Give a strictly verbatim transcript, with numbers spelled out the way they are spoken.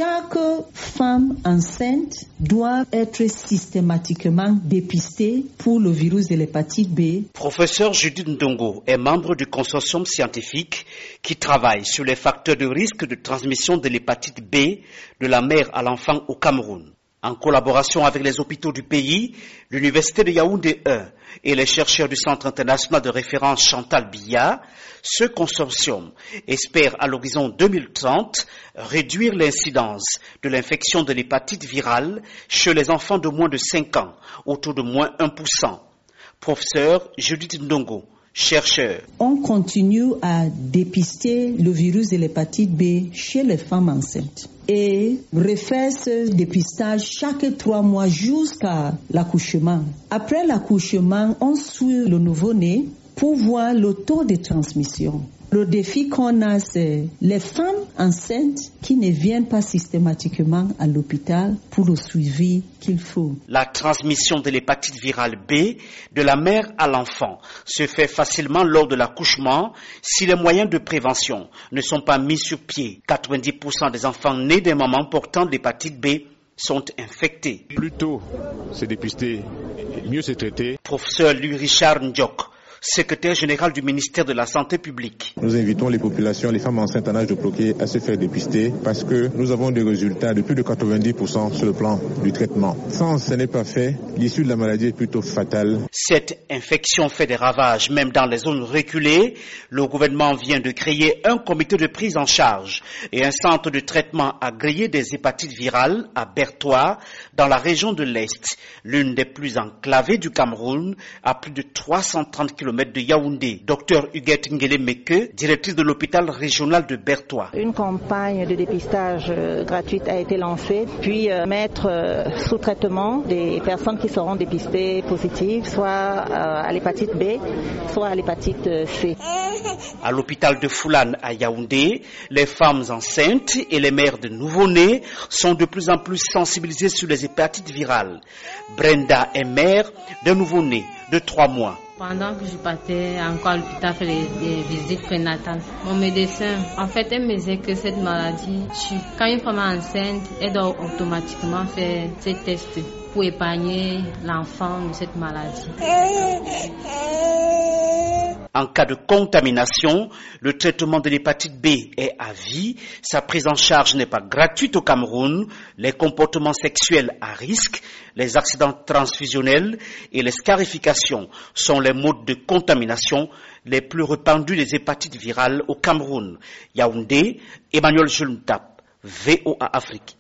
chaque femme enceinte doit être systématiquement dépistée pour le virus de l'hépatite B. Professeur Judith Ndongo est membre du consortium scientifique qui travaille sur les facteurs de risque de transmission de l'hépatite B de la mère à l'enfant au Cameroun. En collaboration avec les hôpitaux du pays, l'Université de Yaoundé un et les chercheurs du Centre international de référence Chantal Biya, ce consortium espère à l'horizon deux mille trente réduire l'incidence de l'infection de l'hépatite virale chez les enfants de moins de cinq ans, autour de moins un pour cent. Professeur Judith Ndongo, chercheur. On continue à dépister le virus de l'hépatite B chez les femmes enceintes et refaire ce dépistage chaque trois mois jusqu'à l'accouchement. Après l'accouchement, on suit le nouveau-né pour voir le taux de transmission. Le défi qu'on a, c'est les femmes enceintes qui ne viennent pas systématiquement à l'hôpital pour le suivi qu'il faut. La transmission de l'hépatite virale B de la mère à l'enfant se fait facilement lors de l'accouchement si les moyens de prévention ne sont pas mis sur pied. quatre-vingt-dix pour cent des enfants nés des mamans portant l'hépatite B sont infectés. Plus tôt c'est dépisté, mieux c'est traité. Professeur Louis Richard Ndiok, secrétaire général du ministère de la Santé publique. Nous invitons les populations, les femmes enceintes en âge de procréer à se faire dépister parce que nous avons des résultats de plus de quatre-vingt-dix pour cent sur le plan du traitement. Sans ce n'est pas fait, l'issue de la maladie est plutôt fatale. Cette infection fait des ravages même dans les zones reculées. Le gouvernement vient de créer un comité de prise en charge et un centre de traitement agréé des hépatites virales à Bertoua, dans la région de l'Est, l'une des plus enclavées du Cameroun, à plus de trois cent trente kilomètres de Yaoundé. Docteur Huguette Ngele Meke, directrice de l'hôpital régional de Bertoua. Une campagne de dépistage euh, gratuite a été lancée, puis euh, mettre euh, sous traitement des personnes qui seront dépistées positives, soit euh, à l'hépatite B, soit à l'hépatite C. À l'hôpital de Foulane à Yaoundé, les femmes enceintes et les mères de nouveau-nés sont de plus en plus sensibilisées sur les hépatites virales. Brenda est mère d'un nouveau-né de trois mois. Pendant que je partais encore à l'hôpital faire des, des visites prénatales, mon médecin, en fait, elle me disait que cette maladie, quand une femme est enceinte, elle doit automatiquement faire ces tests pour épargner l'enfant de cette maladie. En cas de contamination, le traitement de l'hépatite B est à vie. Sa prise en charge n'est pas gratuite au Cameroun. Les comportements sexuels à risque, les accidents transfusionnels et les scarifications sont les modes de contamination les plus répandus des hépatites virales au Cameroun. Yaoundé, Emmanuel Julmtap, V O A Afrique.